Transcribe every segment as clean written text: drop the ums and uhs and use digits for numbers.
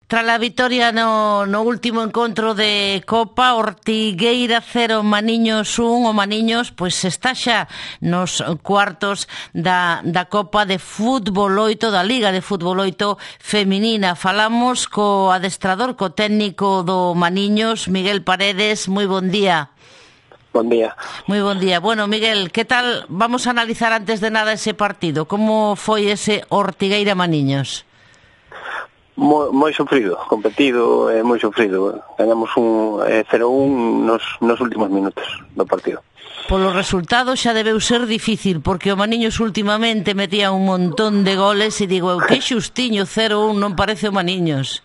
Tras a vitoria no último encontro de Copa, Ortigueira 0, Maniños 1, o Maniños pois está xa nos cuartos da Copa de Fútbol 8, da Liga de Fútbol 8 feminina. Falamos co adestrador, co técnico do Maniños, Miguel Paredes. Moi bon día. Bon día. Moi bon día. Bueno, Miguel, que tal? Vamos a analizar antes de nada ese partido. Como foi ese Ortigueira Maniños? Moi sofrido, competido, moi sofrido. Ganamos un 0-1 nos últimos minutos do partido. Polo resultado xa debeu ser difícil, porque o Maniños últimamente metía un montón de goles e digo, que xustiño 0-1, non parece o Maniños.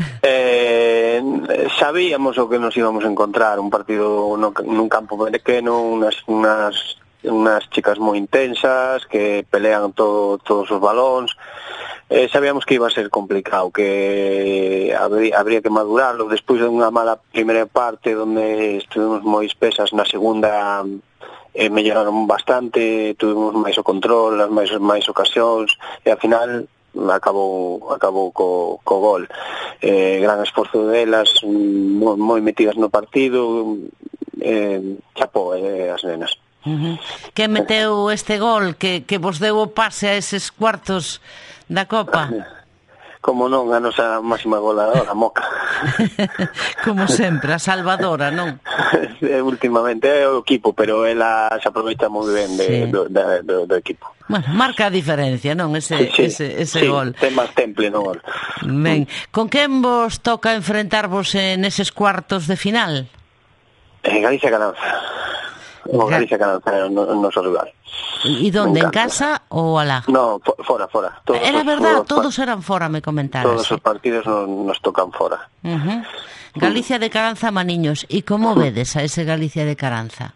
Sabíamos o que nos íbamos a encontrar, un partido nun campo pequeno, unas chicas moi intensas que pelean todos os balóns. Sabíamos que iba a ser complicado, que habría que madurarlo. Despois de unha mala primeira parte onde estuvimos moi espesas, na segunda melloraron bastante, tuvimos máis o control, máis ocasións, e ao final acabou co gol. Gran esforzo delas, moi metidas no partido, chapó as nenas. Que meteu este gol que vos deu o pase a eses cuartos da Copa? Como non, a nosa máxima goleadora, Moca. Como sempre, a salvadora, non? Últimamente é o equipo, pero ela se aproveita moi ben do equipo. Bueno, marca a diferencia, non? Ese gol. Ten máis temple no gol. Ben, con quen vos toca enfrentarvos neses cuartos de final? Galicia Caranza. Galicia Caranza é o noso rival. E donde, en casa ou alá? No, fora. Era verdad, todos eran fora, me comentaras. Todos os partidos nos tocan fora. Galicia de Caranza, Maniños. E como vedes a ese Galicia de Caranza?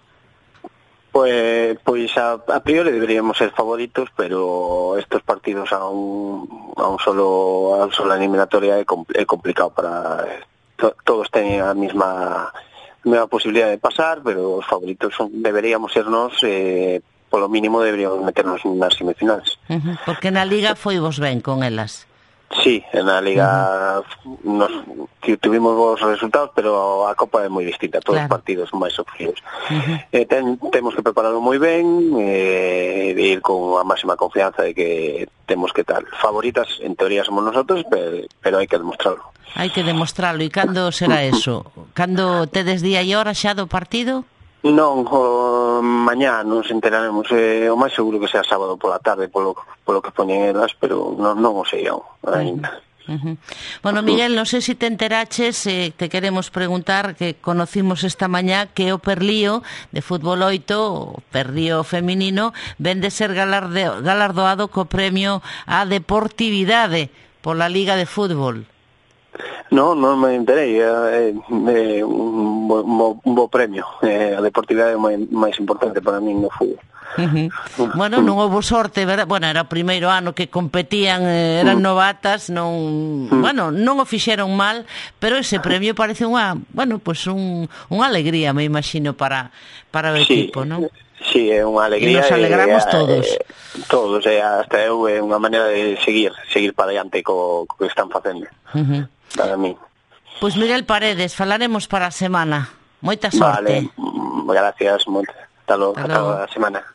Pois a priori deberíamos ser favoritos, pero estos partidos a un solo eliminatoria é complicado para todos teñen a mesma posibilidad de pasar, pero os favoritos deberíamos ser nós, polo mínimo deberíamos meternos nas semifinales. Porque na Liga foi vos ben con elas. Sí, na Liga tuvimos bons resultados, pero a Copa é moi distinta, todos os partidos son máis sofridos. Temos que prepararlo moi ben, e ir con a máxima confianza de que temos que tal. Favoritas, en teoría, somos nosotros, pero hai que demostrarlo. Hai que demostrarlo. E cando será eso? Cando tedes día e hora xa do partido? Non, mañá nos enteraremos. O máis seguro que sea sábado pola tarde, polo que poñen elas, pero non o sei ainda. Bueno, Miguel, non sei se te enteraches, te queremos preguntar, que conocimos esta mañá que o Perlío de Fútbol 8, o Perlío feminino, ven de ser galardoado co premio á deportividade pola Liga de Fútbol. Non me enterei, é un bo premio. A deportividade é máis importante para min no fútbol. Bueno, non houve sorte, verdad? Bueno, era o primeiro ano que competían, eran novatas, non o fixeron mal, pero ese premio parece unha alegría, me imagino, para o equipo, non? Sí, é unha alegría. E nos alegramos todos. Todos, hasta eu, é unha maneira de seguir para diante co que están facendo. Para mí. Pois Miguel Paredes, falaremos para a semana. Moita sorte. Vale, gracias, ata a semana.